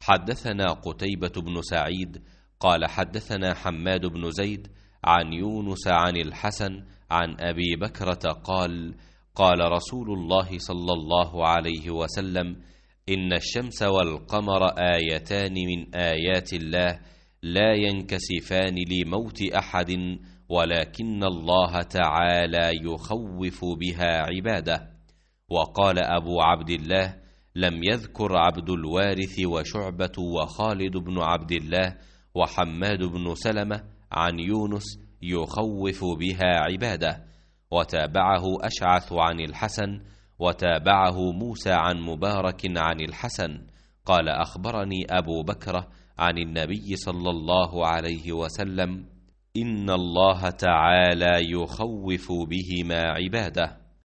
حدثنا قتيبة بن سعيد قال حدثنا حماد بن زيد عن يونس عن الحسن عن أبي بكرة قال قال رسول الله صلى الله عليه وسلم: إن الشمس والقمر آيتان من آيات الله لا ينكسفان لموت أحد، ولكن الله تعالى يخوف بها عباده. وقال أبو عبد الله: لم يذكر عبد الوارث وشعبة وخالد بن عبد الله وحماد بن سلمة عن يونس يخوف بها عباده. وتابعه أشعث عن الحسن، وتابعه موسى عن مبارك عن الحسن قال أخبرني أبو بكر عن النبي صلى الله عليه وسلم: إن الله تعالى يخوف بهما عباده.